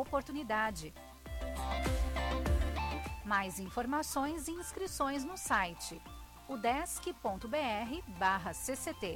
oportunidade. Mais informações e inscrições no site udesc.br/cct.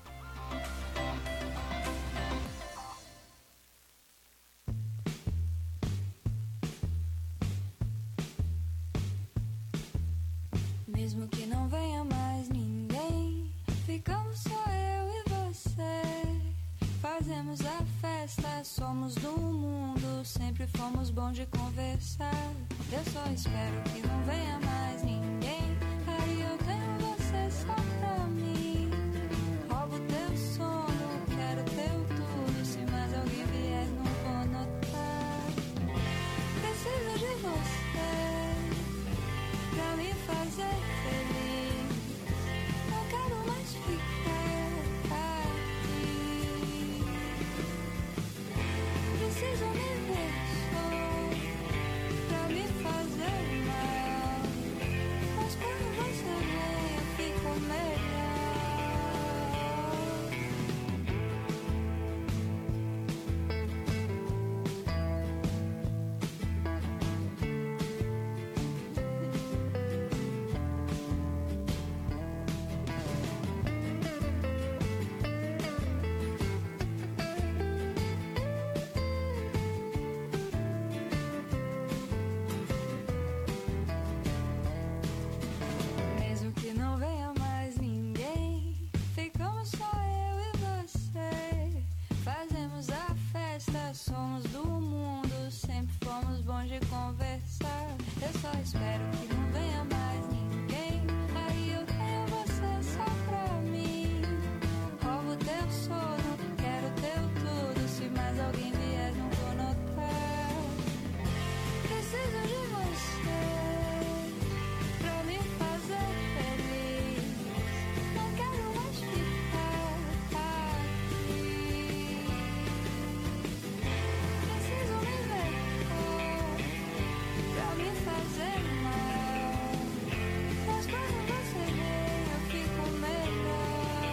Mesmo que não venha mais ninguém, ficamos só eu e você. Fazemos a festa, somos do mundo, sempre fomos bons de conversar. Eu só espero que não venha mais ninguém, aí eu tenho você só pra mim. Roubo teu sono, quero teu tudo, se mais alguém vier não vou notar. Preciso de você pra me fazer feliz, não quero mais ficar aqui. Preciso me ver só pra me fazer mal, mas quando você vem eu fico melhor. Mesmo que não venha mais ninguém, ficamos só eu e você. Fazemos a festa, somos do mundo, sempre fomos bons de conversar. Eu só espero que não venha mais ninguém, aí eu tenho você só pra mim. Roubo teu sono, quero teu tudo, se mais alguém vier não vou notar. Preciso de você pra me fazer feliz, não quero mais ficar aqui. Preciso me ver pra me fazer mal, mas quando você vem eu fico melhor.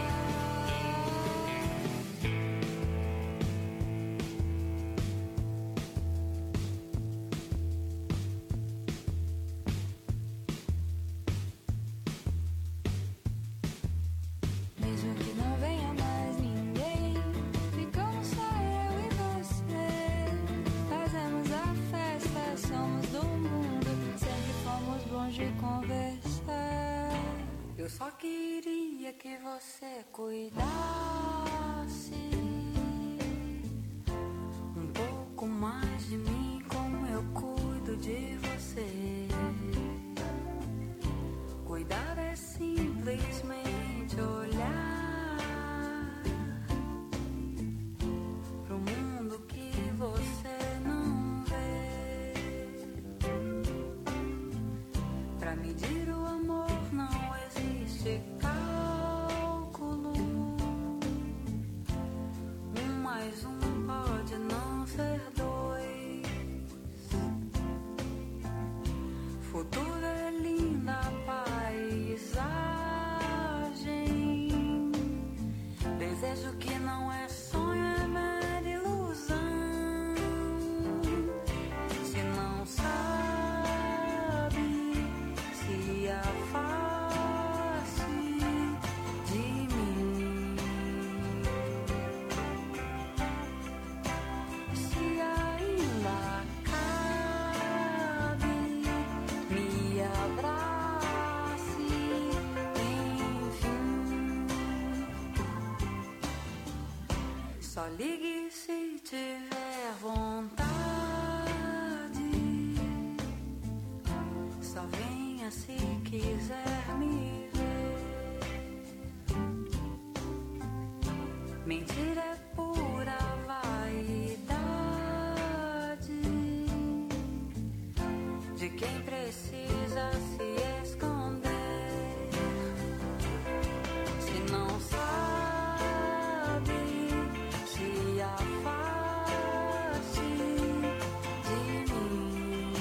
Mesmo que não venha mais ninguém, ficamos só eu e você. Fazemos a festa, somos do mundo, sempre fomos bons de conversar. Eu só queria que você cuidasse um pouco mais de mim, como eu cuido de você. Cuidar é simplesmente olhar pro mundo que você não vê. Pra medir o amor não existe cálculo. Mais pode não ser dois. Futuro é linda paisagem. Desejo que não é sonho, é mera ilusão. Se não sabe, se afaste de mim. Se ainda cabe, me abrace, enfim. Só ligue se tiver vontade. Só venha se quiser me ver. Mentira é pura vaidade de quem precisa se esconder. Se não sabe, se afaste de mim.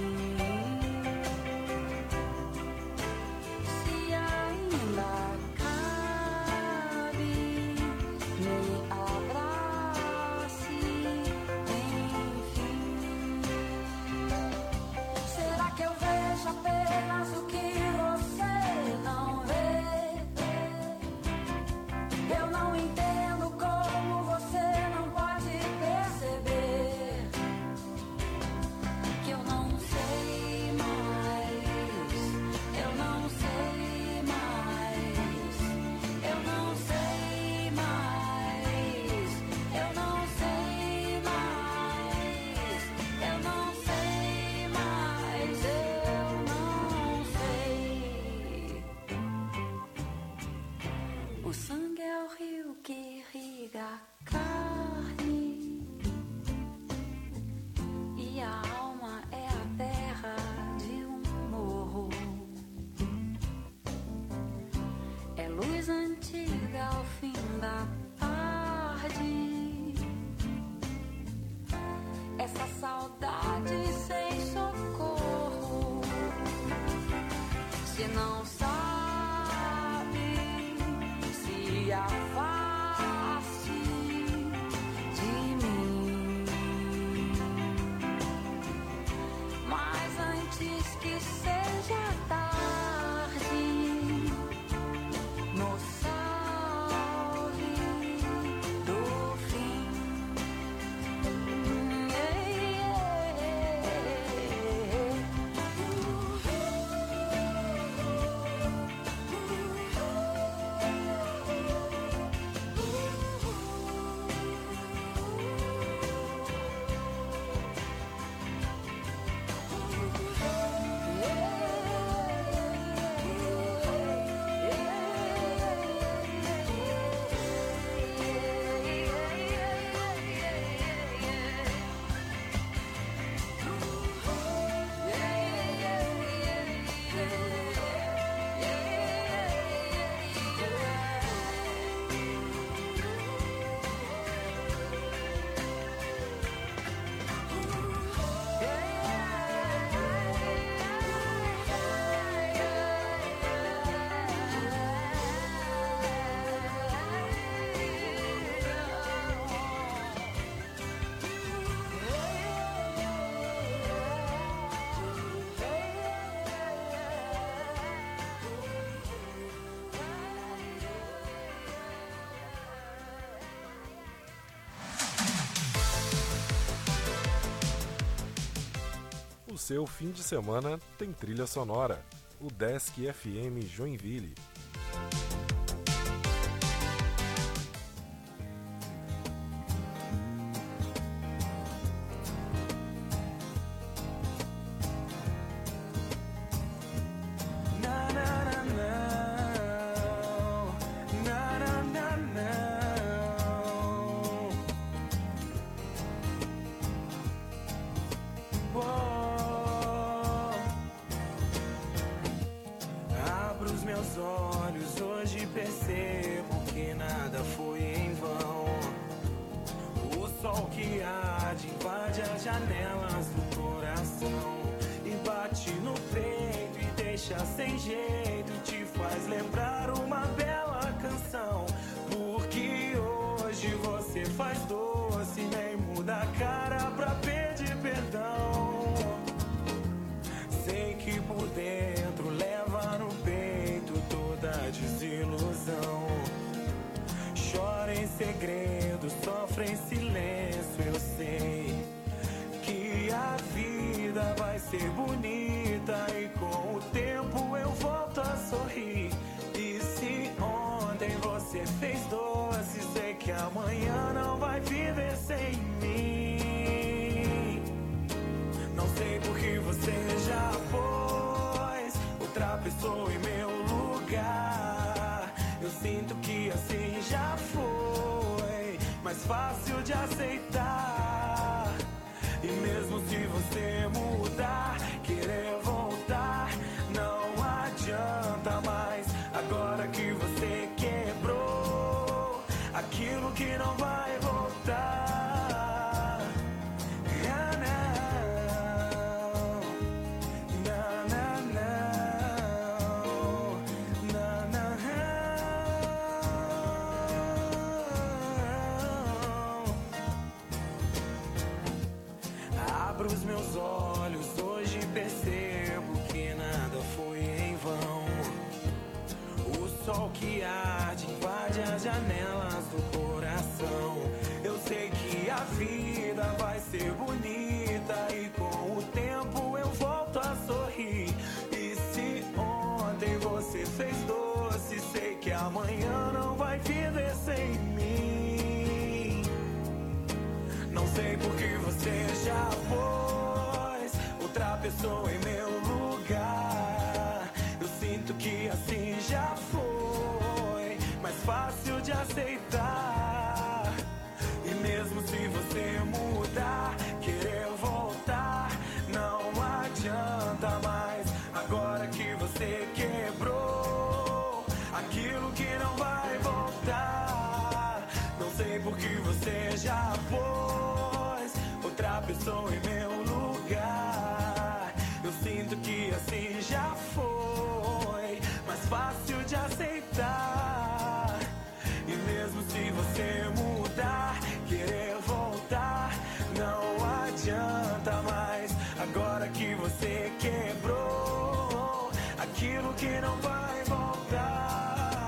Se ainda cabe, me abrace, enfim. essa saudade sem socorro. Se não sabe, se afaste de mim. Mas antes que seja tarde, nos salve do fim. O seu fim de semana tem trilha sonora. O Desk FM Joinville. Abro os meus olhos, hoje percebo que nada foi em vão. O sol que arde invade as janelas do coração e bate no peito e deixa sem jeito, te faz lembrar uma bela canção. Porque hoje você faz doce, nem muda a cara pra pedir perdão. Sei que por dentro leva no peito toda a desilusão. Chora em segredo, sofre em silêncio. Eu sei que a vida vai ser bonita e com o tempo eu volto a sorrir. E se ontem você fez doce, sei que amanhã não vai viver sem mim. Não sei por que você já pôs outra pessoa em meu lugar. Eu sinto que assim já foi mais fácil de aceitar. E mesmo se você mudar, querer voltar, não adianta mais. Agora que você quebrou aquilo que não vai voltar. Abro os meus olhos, hoje percebo que nada foi em vão. O sol que arde invade as janelas do coração. Eu sei que a vida vai ser bonita e com o tempo eu volto a sorrir. E se ontem você fez doce, sei que amanhã não vai viver sem mim. Não sei por que você já pôs outra pessoa em meu lugar. Eu sinto que assim já foi mais fácil de aceitar. E mesmo se você mudar, querer voltar, não adianta mais. Agora que você quebrou aquilo que não vai voltar. Não sei por que você lugar. Eu sinto que assim já foi mais fácil de aceitar. E mesmo se você mudar, querer voltar, não adianta mais. Agora que você quebrou aquilo que não vai voltar.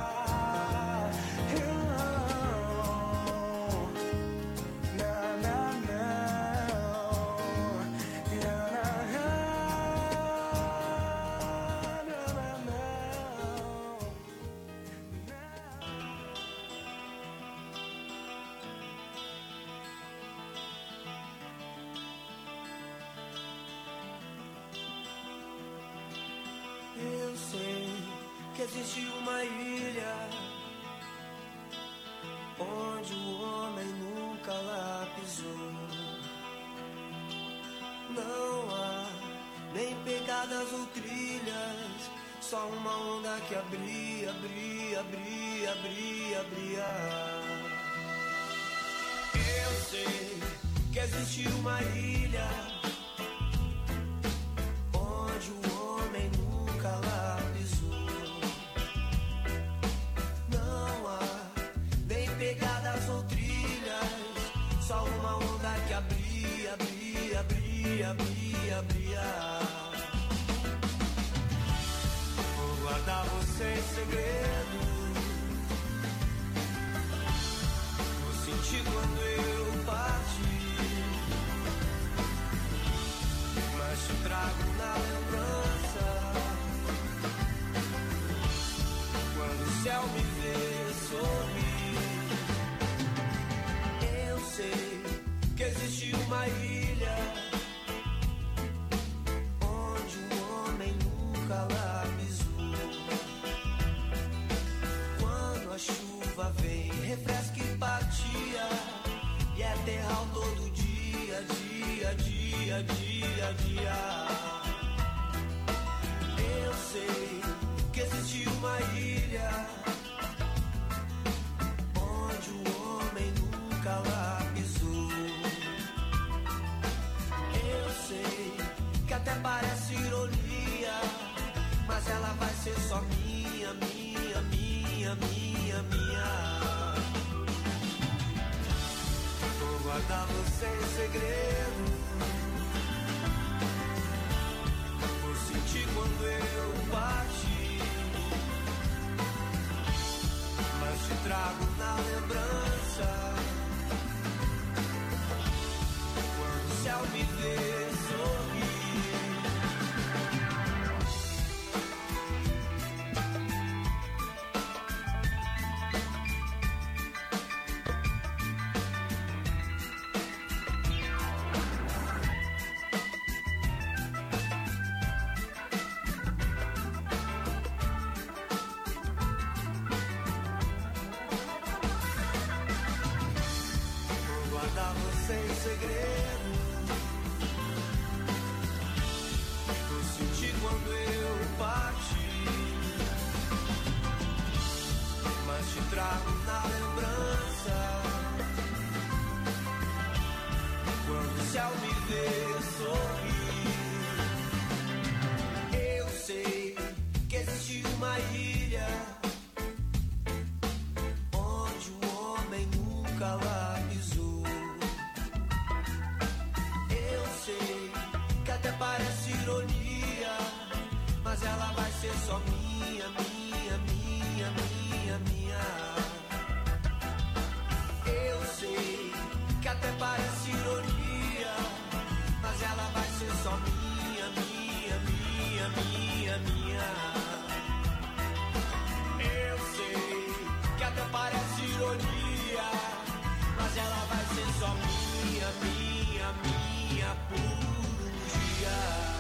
Eu sei que existe uma ilha onde o homem nunca lá pisou. Não há nem pegadas ou trilhas, só uma onda que abria, abria, abria, abria, abria. Eu sei que existe uma ilha onde o homem nunca lá pisou. Não há nem pegadas ou trilhas, só uma onda que abria, abria, abria, abria, abria. Vou guardar você em segredo, vou sentir quando eu partir, mas te trago na lembrança quando o céu me vê sorrir. Eu sei que existe uma ilha onde o homem nunca lá pisou. Quando a chuva vem, refresca e partia, e é terral todo dia, dia, dia, dia, dia. Eu sei que existe uma ilha onde o homem nunca lá pisou. Eu sei que até parece ironia, mas ela vai ser só minha, minha, minha, minha, minha. Vou guardar você em segredo, vou sentir quando eu partir, mas te trago na lembrança quando o céu me vê sorrir. Sem segredo, vou sentir quando eu partir, mas te trago na lembrança quando o céu me vê sorrir. Eu sei que existe uma ilha onde o homem nunca lá pisou. Que até parece ironia, mas ela vai ser só minha, minha, minha, minha, minha. Eu sei que até parece ironia, mas ela vai ser só minha, minha, minha, minha, minha. Eu sei que até parece ironia, mas ela vai ser só minha, minha, minha, por um dia.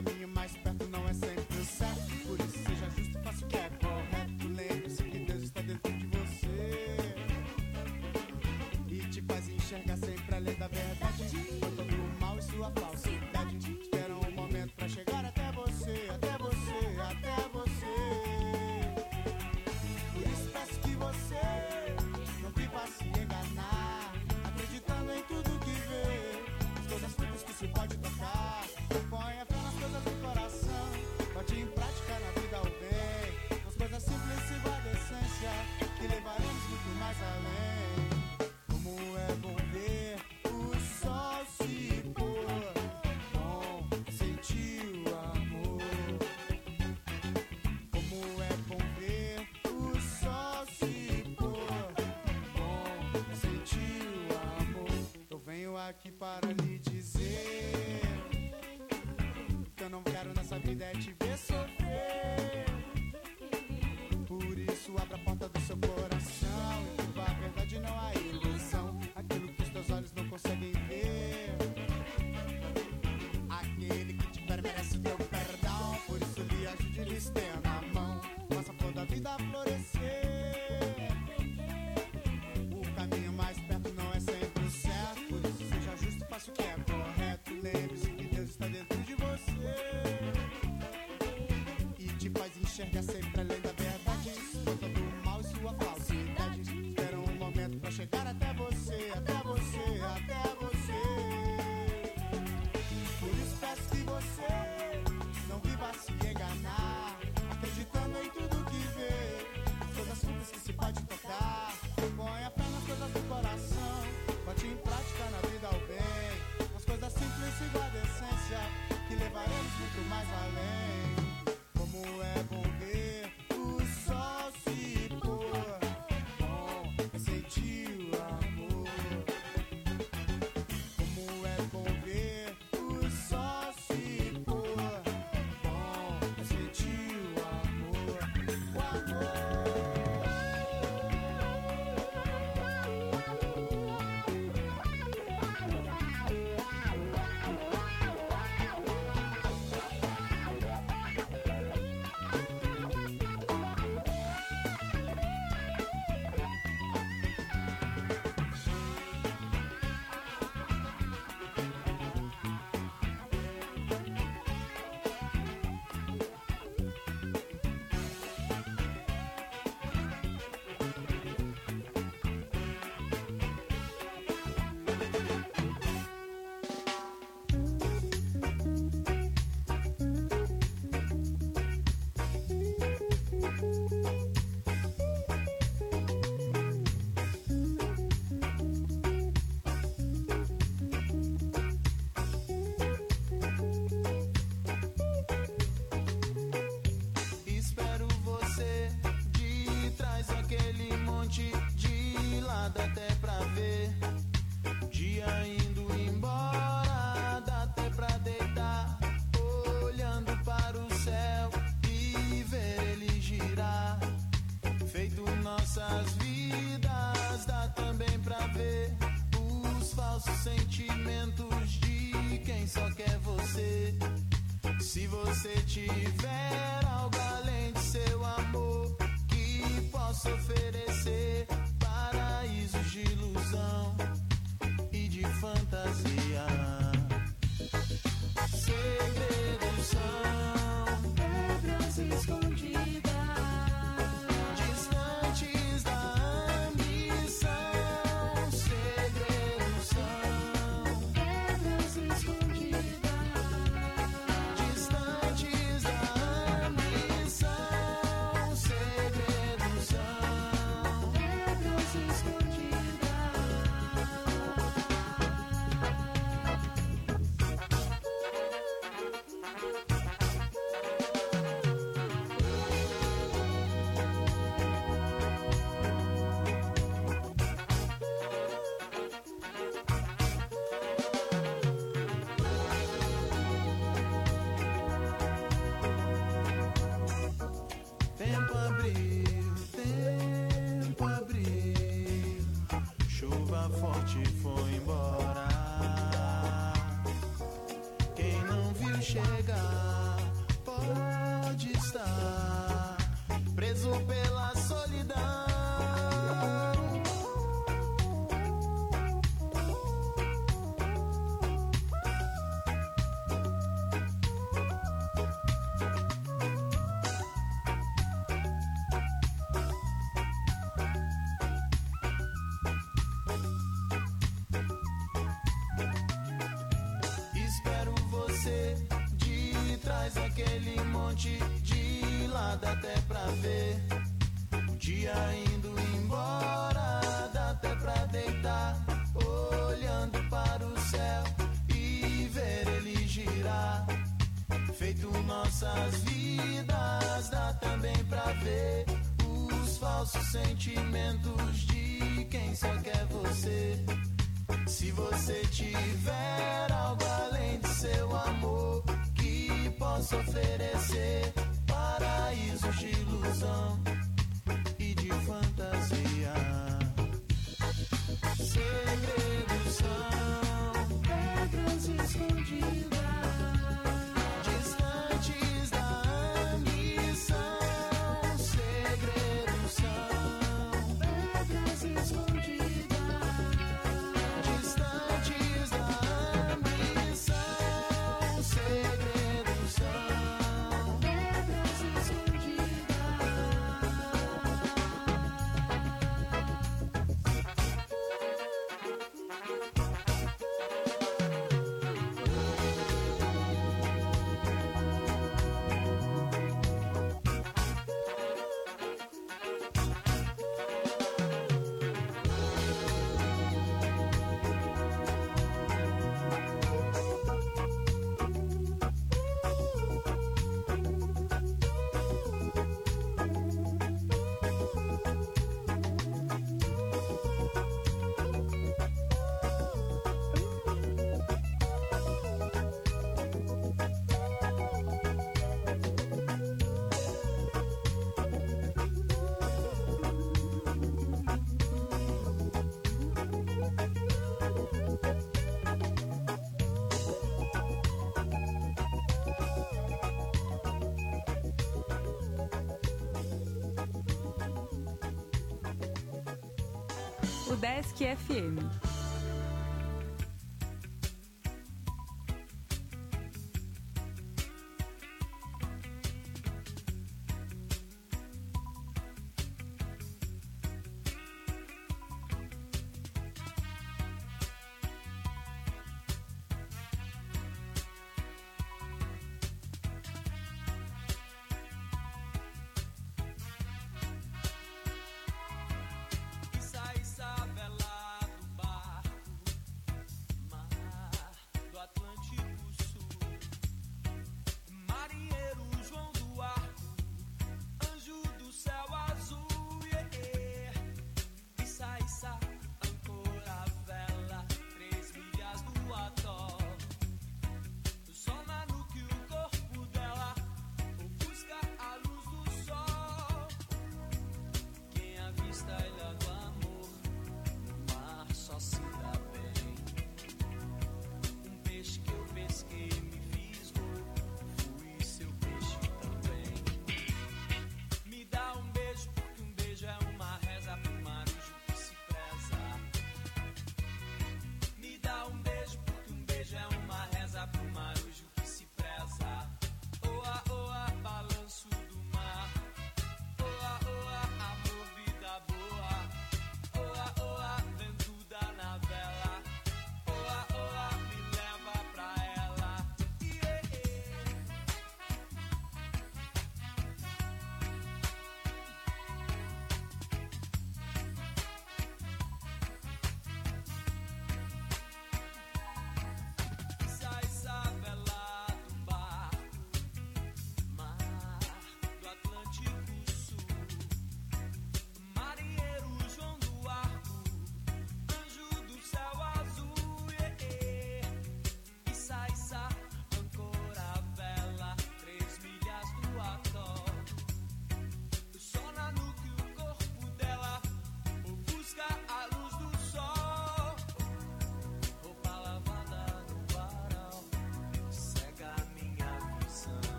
caminho mais perto não é sempre o certo. Por isso seja justo, faça o que é correto. Lembre-se que Deus está dentro de você e te faz enxergar sempre além da verdade. Com todo o mal e sua falsidade, espera um momento pra chegar até você, até você, até você. Por isso peço que você não viva se enganar, acreditando em tudo que vê, as coisas simples que se pode tocar. Ponha fé nas coisas do coração, bote em prática na vida o bem, nas coisas simples se guarda a essência, que levaremos muito mais além. Como é bom ver o sol se pôr, bom sentir o amor. Como é bom ver o sol se pôr, bom sentir o amor. Eu venho aqui para lhe dizer que eu não quero nessa vida é te ver sofrer. Por isso abra a porta do seu coração e viva a verdade, não a ilusão. Aquilo que os teus olhos não conseguem ver, aquele que te quer merece teu perdão. Por isso lhe ajude, lhe estenda a mão, faça a flor da vida florescer. O caminho mais perto não é sempre o certo. Por isso seja justo, faça o que é correto. Lembre-se que Deus está dentro de você e te faz enxergar sempre além da verdade. Com todo o mal e sua falsidade, espera um momento pra chegar até você, até você, até você. Por isso peço que você não viva se enganar, acreditando em tudo que vê, as coisas simples que se pode tocar. Põe a fé nas coisas do coração, bote em prática na vida o bem, nas coisas simples se guarda a essência, que levaremos muito mais além. Como é bom ver o sol se pôr, bom sentir o amor. Como é bom ver o sol se pôr, bom sentir o amor, o amor. Espero você de trás daquele monte de lado até pra ver o dia indo embora. Dá até pra deitar olhando para o céu e ver ele girar, feito nossas vidas. Dá também pra ver os falsos sentimentos de quem só quer você. Se você tiver algo além de seu amor que possa oferecer, paraísos de ilusão e de fantasia, segredos são pedras escondidas, distantes da ambição. Segredos são pedras escondidas, distantes da ambição. Segredos são pedras escondidas. Tempo abriu, chuva forte foi embora. Quem não viu chegar traz aquele monte de lado até pra ver o dia indo embora, dá até pra deitar olhando para o céu e ver ele girar. Feito nossas vidas, dá também pra ver os falsos sentimentos de quem só quer você. Se você tiver algo além de seu amor que possa oferecer, paraísos de ilusão e de fantasia. Segredos são pedras escondidas, distantes da ambição. Segredos são pedras escondidas, distantes da ambição. Segredos são pedras escondidas. O Desk FM. Isa, Isabela do bar.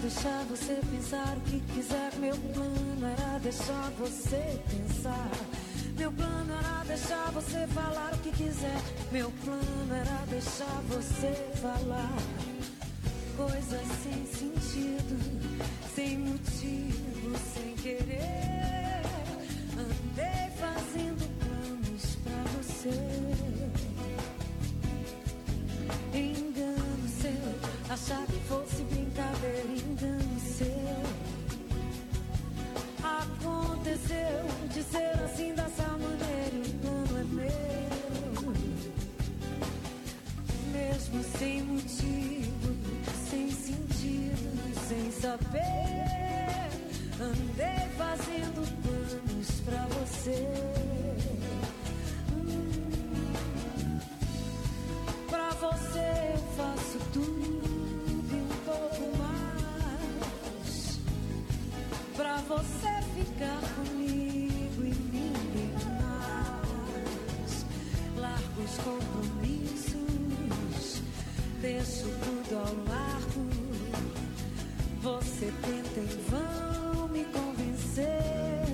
deixar você pensar o que quiser. Meu plano era deixar você pensar. Meu plano era deixar você falar o que quiser. Meu plano era deixar você falar coisas sem sentido, sem motivo, sem querer. Andei fazendo planos pra você. Engano seu, achar que fosse brincadeira. Engano seu, aconteceu de ser assim dessa maneira. O plano é meu, mesmo sem motivo, sem sentido, sem saber. Andei fazendo planos pra você. Pra você eu faço tudo e um pouco mais. Pra você ficar comigo e ninguém mais. Largo os compromissos, deixo tudo ao largo. Você tenta em vão me convencer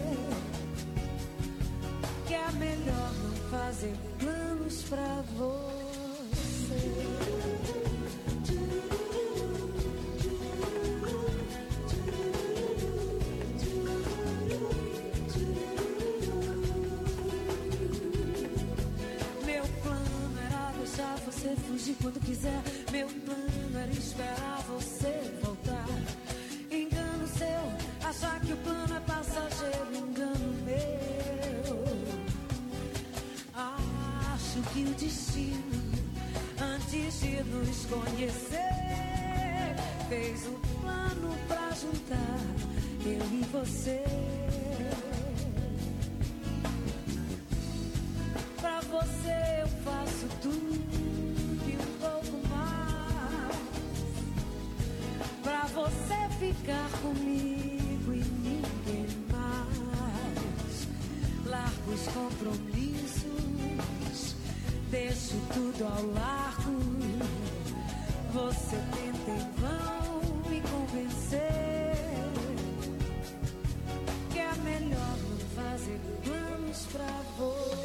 que é melhor não fazer planos pra você. Meu plano era deixar você fugir quando quiser. Meu plano era esperar você voltar. Engano seu, achar que o plano é passageiro. Engano meu, acho que o destino, antes de nos conhecer, fez um plano pra juntar eu e você. Pra você eu faço tudo e um pouco mais. Pra você ficar comigo e ninguém mais. Largo os compromissos, deixo tudo ao largo. Você tenta em vão me convencer que é melhor não fazer planos pra você.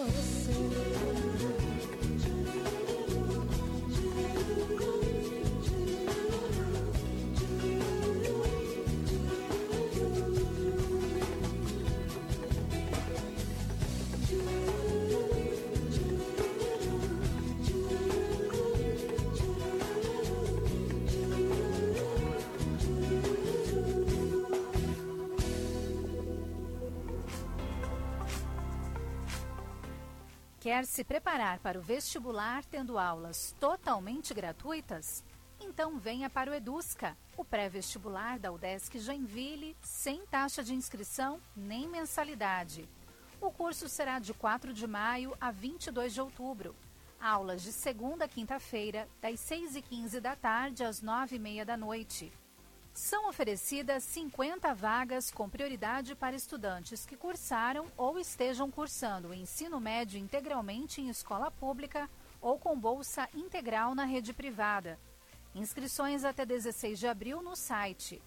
Quer se preparar para o vestibular tendo aulas totalmente gratuitas? Então venha para o Edusca, o pré-vestibular da UDESC Joinville, sem taxa de inscrição nem mensalidade. O curso será de 4 de maio a 22 de outubro. Aulas de segunda a quinta-feira, das 6h15 da tarde às 9h30 da noite. São oferecidas 50 vagas com prioridade para estudantes que cursaram ou estejam cursando o ensino médio integralmente em escola pública ou com bolsa integral na rede privada. Inscrições até 16 de abril no site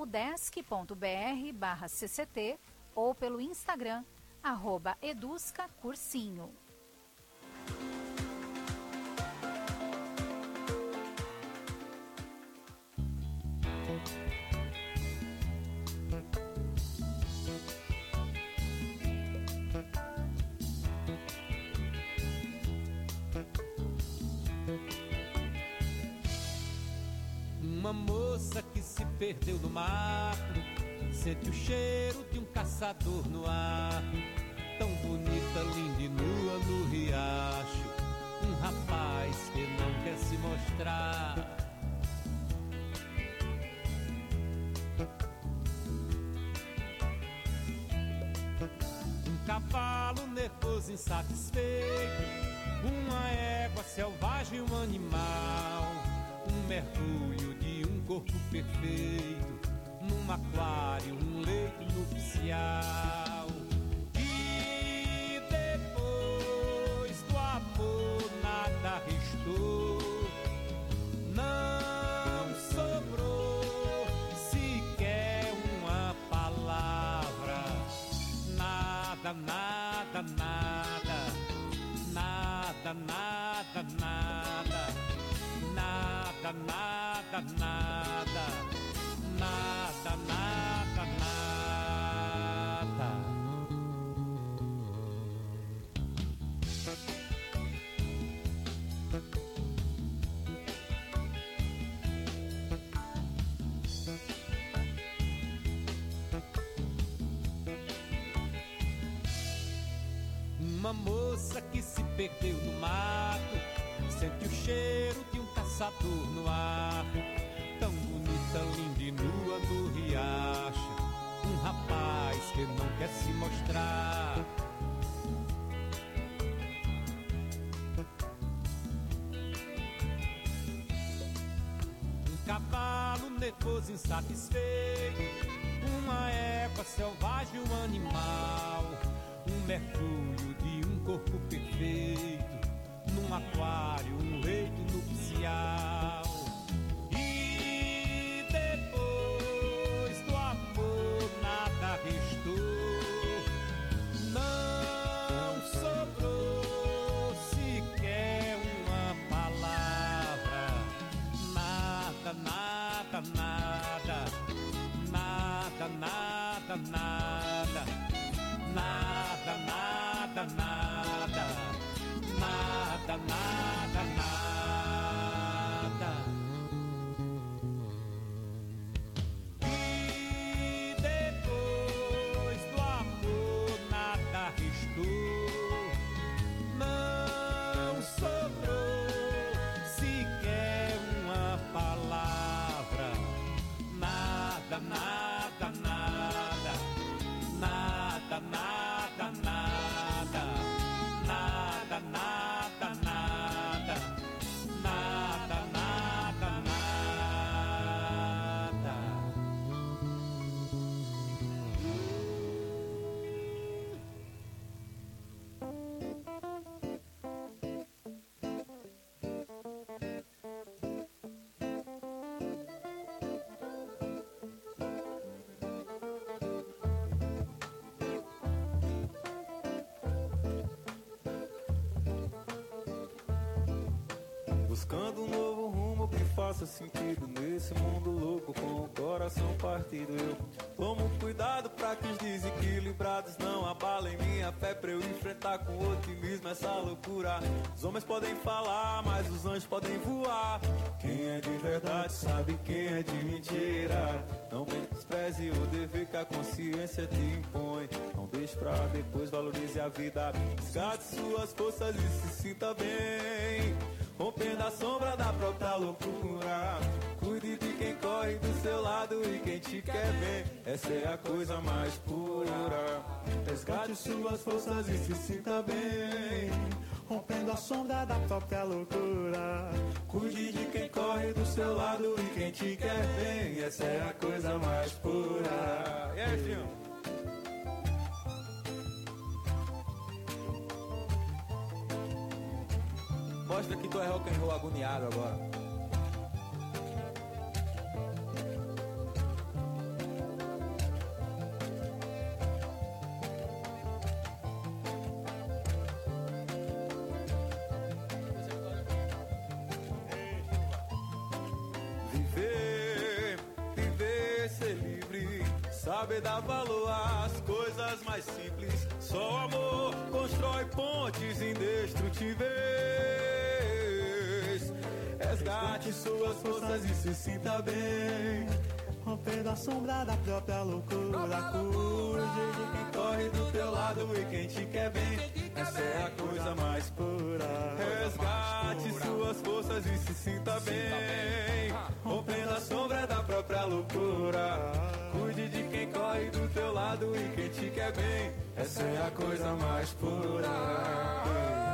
udesc.br/cct ou pelo Instagram @eduscacursinho. Uma moça que se perdeu no mato, sente o cheiro de um caçador no ar. Tão bonita, linda e nua no riacho, um rapaz que não quer se mostrar. Um cavalo nervoso, insatisfeito, uma égua selvagem, um animal, um mergulho de um corpo perfeito, num aquário, um leito nupcial. E depois do amor nada restou, não sobrou nada, nada, nada, nada, nada. Uma moça que se perdeu no mato, sente o cheiro de um caçador no ar. Tão bonita, linda e nua no riacho, um rapaz que não quer se mostrar. Um cavalo nervoso, insatisfeito, uma égua selvagem, um animal, um mergulho de um corpo perfeito, num aquário, um leito nupcial. E depois do amor nada restou, não sobrou sequer uma palavra. Nada, nada, nada, nada, nada, nada, nada, nada, nada, nada, nada, nada. E depois do amor nada restou, não sobrou sequer uma palavra. Nada, nada, nada, nada, nada, nada, nada, nada, nada, nada, nada, nada. Buscando um novo rumo que faça sentido nesse mundo louco, com o coração partido. Eu tomo cuidado pra que os desequilibrados não abalem minha fé, pra eu enfrentar com otimismo essa loucura. Os homens podem falar, mas os anjos podem voar. Quem é de verdade sabe quem é de mentira. Não despreze o dever que a consciência te impõe. Não deixe pra depois, valorize a vida. Resgate suas forças e se sinta bem, rompendo a sombra da própria loucura. Cuide de quem corre do seu lado e quem te quer bem. Essa é a coisa mais pura. Resgate suas forças e se sinta bem, rompendo a sombra da própria loucura. Cuide de quem corre do seu lado e quem te quer bem. Essa é a coisa mais pura. E aí, filho? Mostra que tu é rock and roll agoniado agora. Viver, viver, ser livre, saber dar valor às coisas mais simples. Só o amor constrói pontes indestrutíveis. Resgate suas forças e se sinta bem, rompendo a sombra da própria loucura. Cuide de quem corre do teu lado e quem te quer bem. Essa é a coisa mais pura. Resgate suas forças e se sinta bem, rompendo a sombra da própria loucura. Cuide de quem corre do teu lado e quem te quer bem. Essa é a coisa mais pura.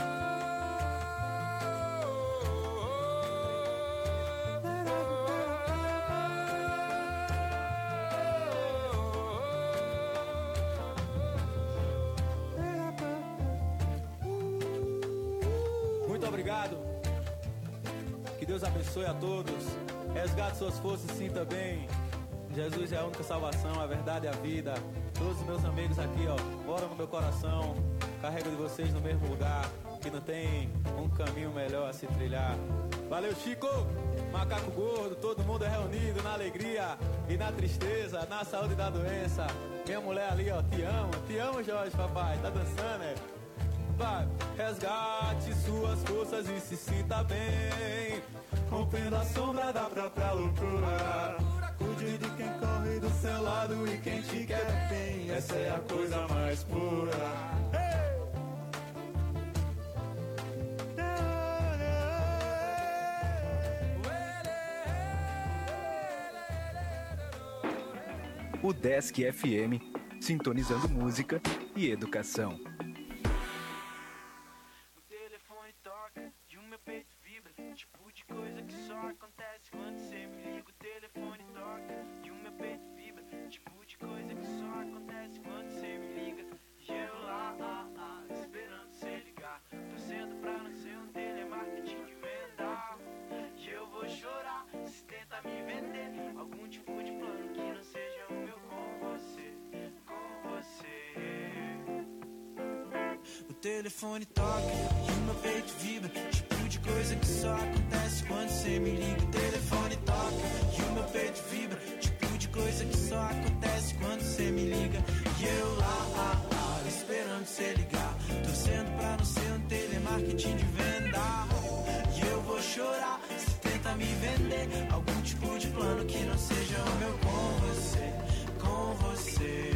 Muito obrigado. Que Deus abençoe a todos. Resgate suas forças e sinta bem. Jesus é a única salvação, a verdade e a vida. Todos os meus amigos aqui, ó, moram no meu coração. Carrego de vocês no mesmo lugar. que não tem um caminho melhor a se trilhar. Valeu, Chico! Macaco gordo, todo mundo é reunido na alegria e na tristeza, na saúde e da doença. Minha mulher ali, ó, te amo, Jorge, papai, tá dançando, né? Vai, resgate suas forças e se sinta bem, rompendo a sombra da própria loucura. Cuide de quem corre do seu lado e quem te quer bem, essa é a coisa mais pura. O Desk FM, sintonizando música e educação. O telefone toca e o meu peito vibra, tipo de coisa que só acontece quando você me liga. O telefone toca e o meu peito vibra, tipo de coisa que só acontece quando você me liga. E eu lá, esperando você ligar, torcendo pra não ser um telemarketing de venda. E eu vou chorar se tenta me vender algum tipo de plano que não seja o meu com você, com você. O telefone toca e o meu peito vibra, tipo de coisa que só acontece quando você me liga. O telefone toca e o meu peito vibra, tipo de coisa que só acontece quando você me liga. E eu lá, esperando você ligar, torcendo pra não ser um telemarketing de venda. E eu vou chorar se tenta me vender algum tipo de plano que não seja o meu com você, com você.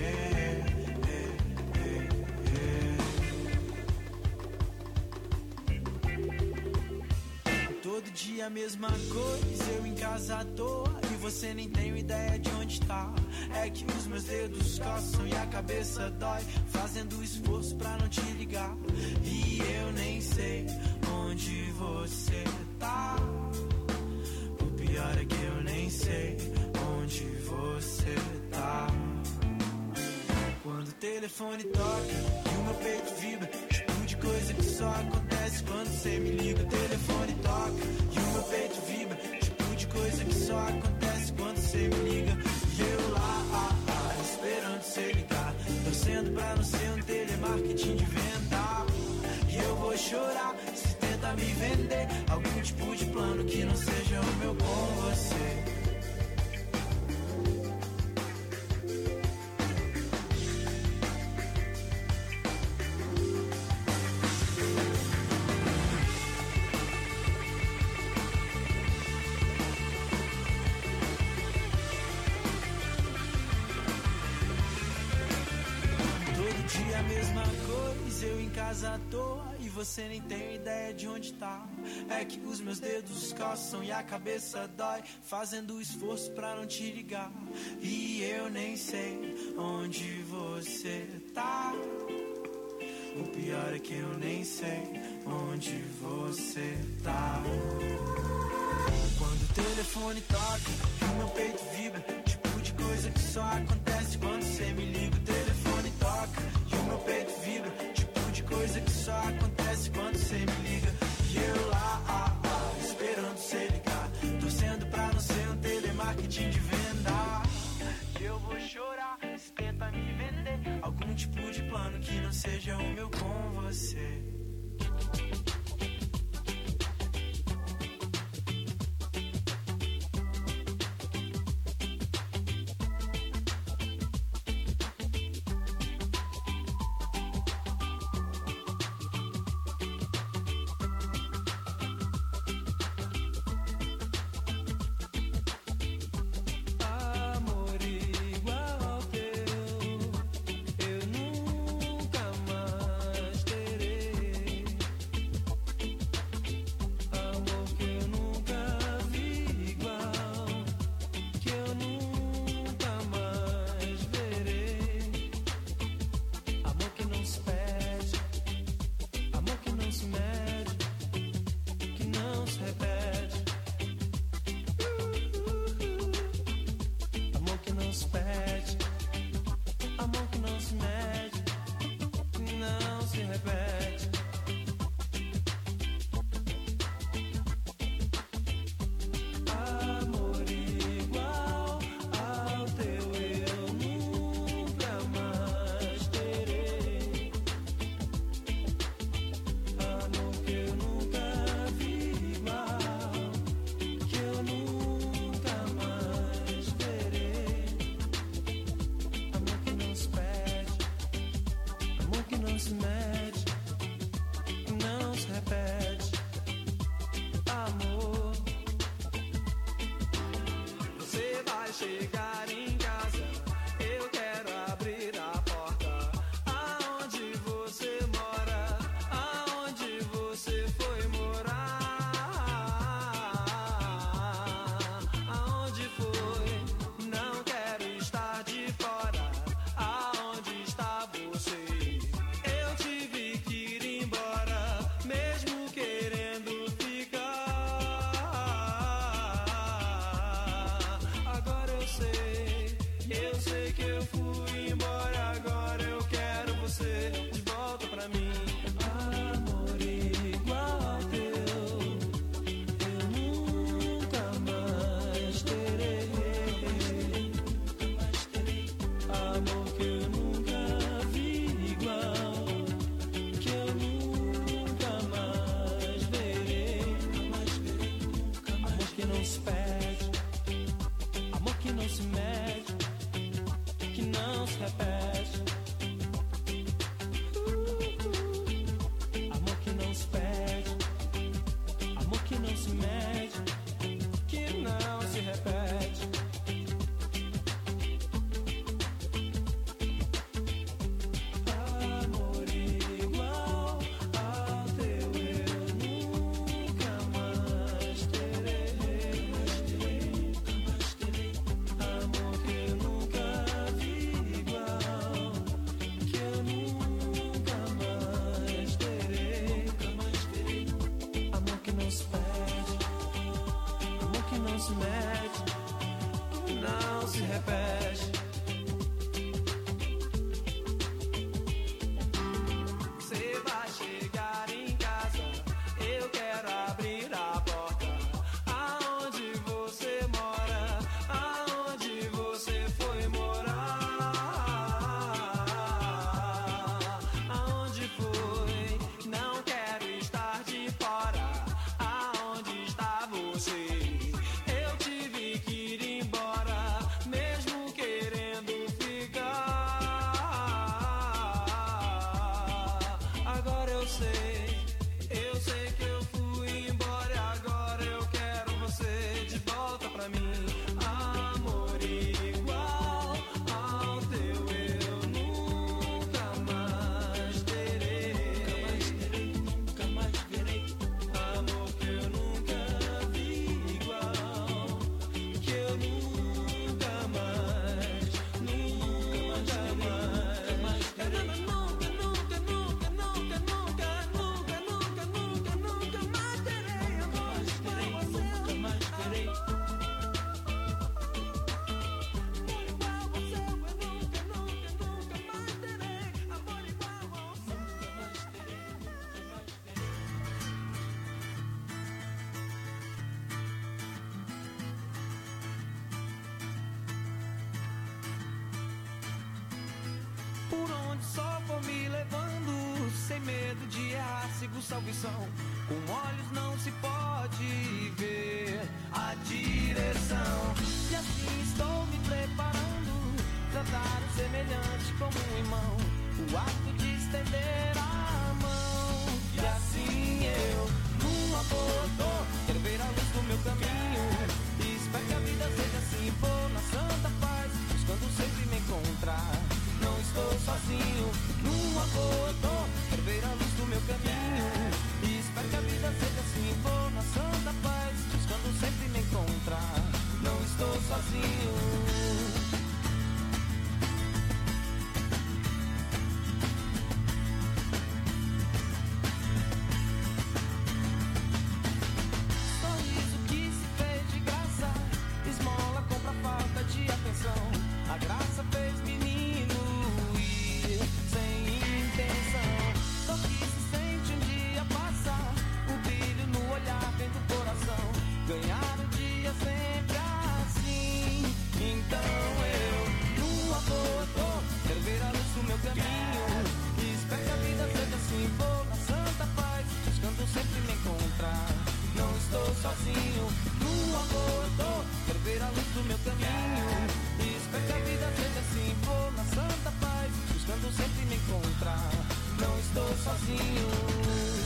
Todo dia a mesma coisa, eu em casa à toa e você nem tem ideia de onde tá. É que os meus dedos coçam e a cabeça dói, fazendo esforço pra não te ligar. E eu nem sei onde você tá. O pior é que eu nem sei onde você tá. Quando o telefone toca e o meu peito vibra, tipo de coisa que só acontece quando você me liga. O telefone toca e o meu peito vibra, tipo de coisa que só acontece quando você me liga. E eu lá, esperando você ligar, torcendo pra não ser um telemarketing de venda. E eu vou chorar se tenta me vender algum tipo de plano que não seja o meu com você. A mesma coisa, eu em casa à toa e você nem tem ideia de onde tá. É que os meus dedos coçam e a cabeça dói, fazendo esforço pra não te ligar. E eu nem sei onde você tá. O pior é que eu nem sei onde você tá. Quando o telefone toca e o meu peito vibra, tipo de coisa que só acontece quando você me liga. O telefone toca e o meu peito vibra, tipo de coisa que só acontece quando você me liga. E eu lá, esperando você ligar, torcendo pra não ser um telemarketing de venda. E eu vou chorar se tenta me vender algum tipo de plano que não seja o meu com você. chegar em casa, eu quero abrir a porta. Aonde você mora? Aonde você foi morar? Aonde foi? Não quero estar de fora. Aonde está você? Eu tive que ir embora, mesmo querendo ficar. Agora eu sei que eu fui embora. Agora eu quero você de volta pra mim. Amor igual ao teu, eu nunca mais terei. Amor que eu nunca vi igual, que eu nunca mais verei. Amor que não se pede, amor que não se mede, que não se repete. Amor que não se pede, amor que não se mede, que não se repete. Amor igual ao teu, eu nunca mais terei. Amor que eu nunca vi igual, que eu nunca mais terei. Amor que não se pede, amor que não se mede, que não se repete. Você vai chegar em casa, eu quero abrir a porta. Aonde você mora? Aonde você foi morar? Aonde foi? Não quero estar de fora. Aonde está você? Eu tive que ir embora, mesmo querendo ficar. Agora eu sei que eu fui embora. Agora eu quero você de volta pra mim. Amor igual ao teu, eu nunca mais terei. Nunca mais verei. Amor que eu nunca vi igual, que eu nunca mais, nunca mais terei. Nunca mais terei amor igual a você. Nunca mais terei. Amor igual a você, eu nunca mais terei. Amor igual a você. Por onde só for me levando, sem medo de errar, sigo salvação. Com olhos não se pode ver a direção. E assim estou me preparando, tratar o semelhante como um irmão. O ato de estender a mão. E assim eu, num aborto, quero ver a luz do meu caminho. E espero que a vida seja assim, vou na santa paz, buscando sempre me encontrar. Não estou sozinho, num aborto, quero ver a luz do meu caminho. E espero que a vida seja assim, vou na santa paz, buscando sempre me encontrar. Não estou sozinho. Sorriso que se fez de graça, esmola compra falta de atenção. A graça fez menino ir sem intenção. Só que se sente um dia passar, o brilho no olhar vem do coração. Ganhar o dia sempre assim. Então eu, no aborto, quero ver a luz do meu caminho. E espero que a vida seja assim, vou na santa paz, buscando sempre me encontrar. Não estou sozinho, no aborto, quero ver a luz do meu caminho. E espero que a vida seja assim, vou na santa paz, buscando sempre me encontrar. Não estou sozinho.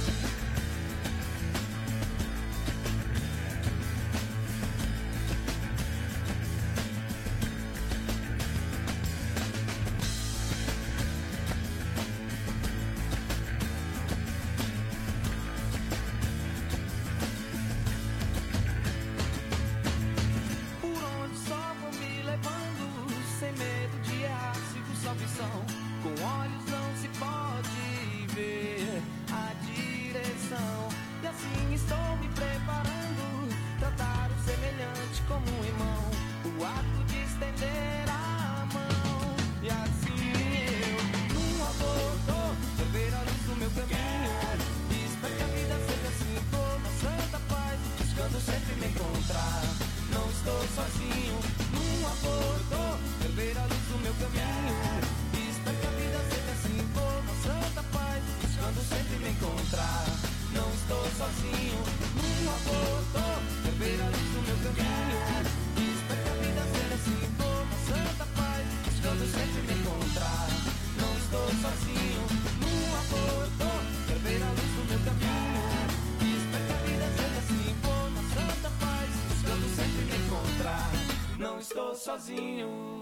buscando sempre me encontrar. Não estou sozinho, num aborto, quero ver a luz do meu caminho. Espero que a vida seja assim, vou na santa paz, buscando sempre me encontrar. Não estou sozinho, num aborto, quero ver a luz do meu caminho. Espero que a vida seja assim, vou na santa paz, buscando sempre me encontrar. Não estou sozinho, num aborto, quero ver a luz do meu caminho. Espero que a vida seja assim, vou na santa paz, buscando sempre me encontrar. Não estou sozinho.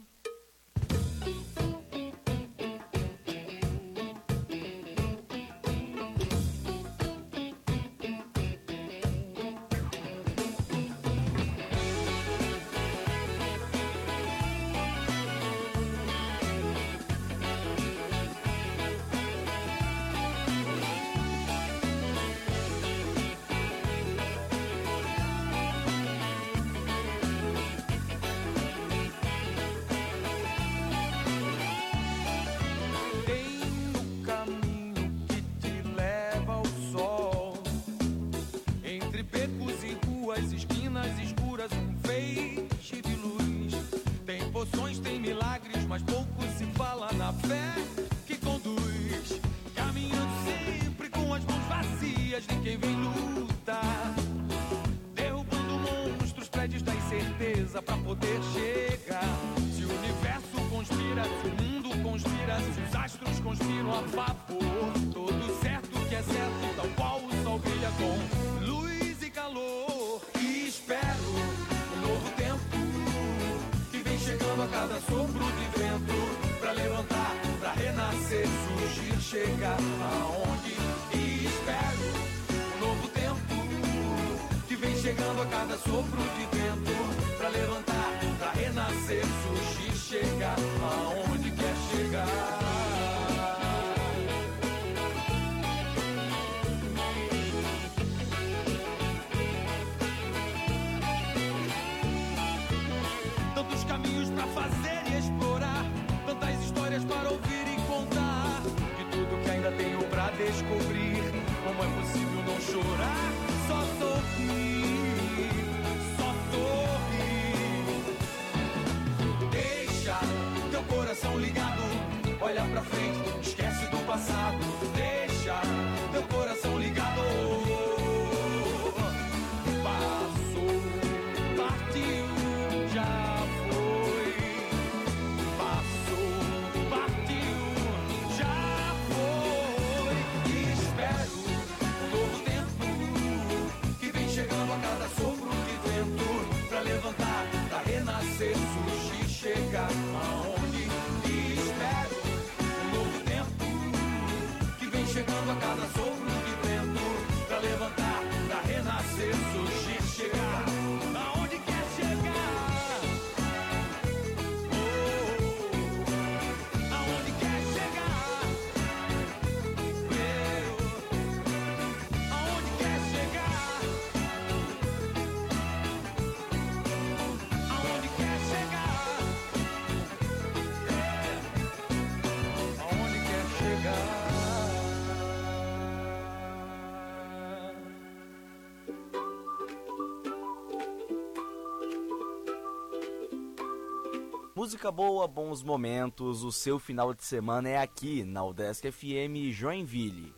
Música boa, bons momentos, o seu final de semana é aqui na UDESC FM Joinville.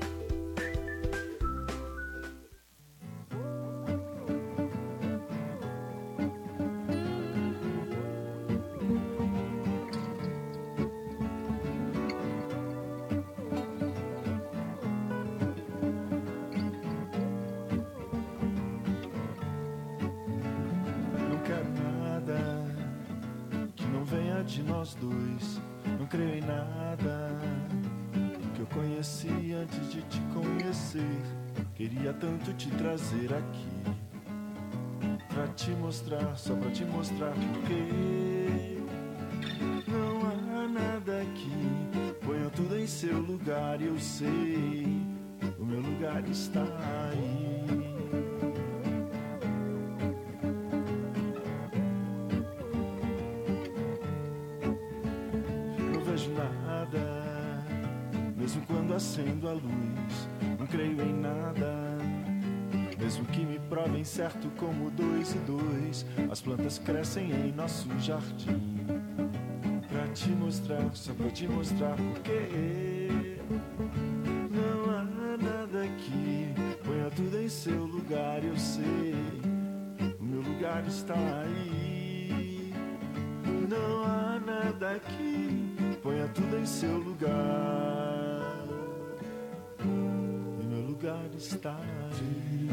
De nós dois, não creio em nada que eu conheci antes de te conhecer. Queria tanto te trazer aqui pra te mostrar, só pra te mostrar porque não há nada aqui. Ponho tudo em seu lugar e eu sei, o meu lugar está aí. Mesmo quando acendo a luz, não creio em nada. Mesmo que me provem certo como 2 e 2, as plantas crescem em nosso jardim. Pra te mostrar, só pra te mostrar porque não há nada aqui. Ponha tudo em seu lugar, eu sei, o meu lugar está aí. Não há nada aqui, ponha tudo em seu lugar, o meu lugar está aí.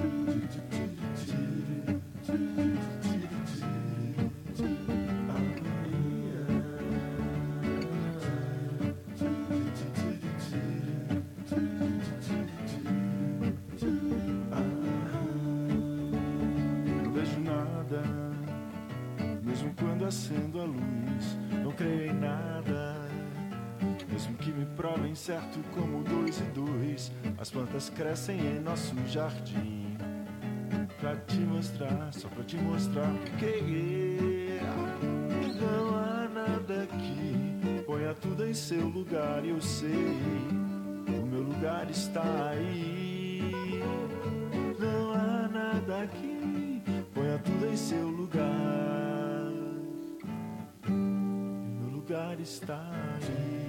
Não vejo nada, mesmo quando acendo a luz. Não creio em nada, mesmo que me provem certo como 2 e 2, as plantas crescem em nosso jardim. Pra te mostrar, só pra te mostrar porque não há nada aqui. Ponha tudo em seu lugar, eu sei, o meu lugar está aí. Não há nada aqui, ponha tudo em seu lugar, o meu lugar está aí.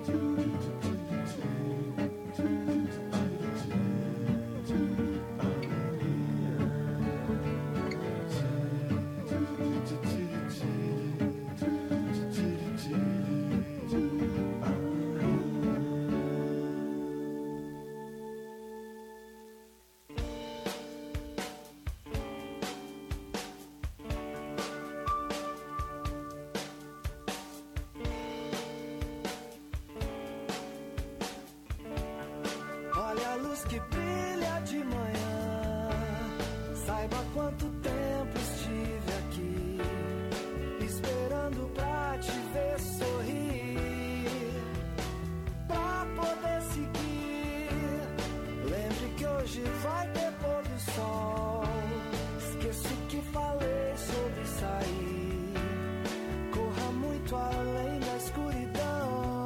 Olha a luz que brilha de manhã, saiba quanto tempo estive aqui, esperando pra te ver sorrir, pra poder seguir. Lembre que hoje vai ter pôr do sol, esqueço que falei sobre sair, corra muito além da escuridão.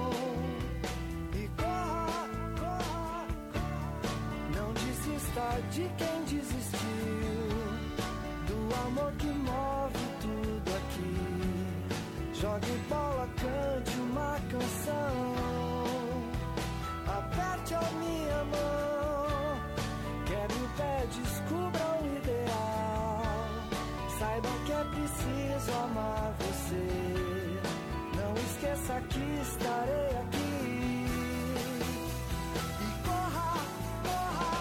E corra, corra, não desista de quem desistiu, do amor que move tudo aqui. Jogue bola, cante uma canção, aperte a minha mão, quebre o pé, descubra o ideal. Saiba que é preciso amar você, não esqueça que estarei aqui. E corra, corra,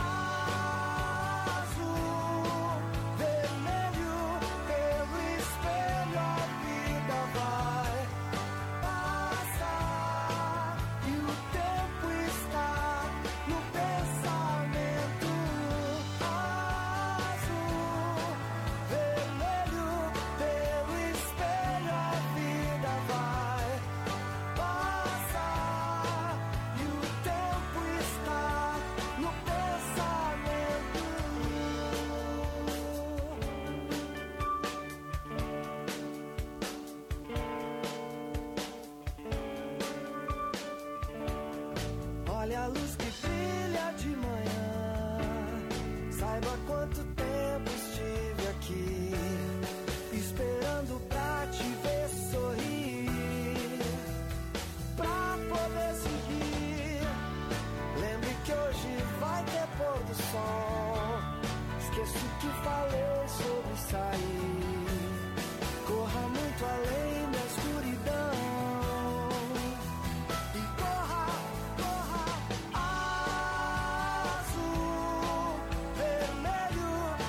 azul, vermelho, pelo espelho a vida vai passar e o tempo está no pensamento. Azul, vermelho, pelo espelho a vida vai passar e o tempo está no pensamento. Olha a luz que brilha de manhã, saiba quanto tempo estive aqui, esperando pra te ver sorrir, pra poder seguir. Lembre que hoje vai ter pôr do sol, esqueço que falei sobre sair,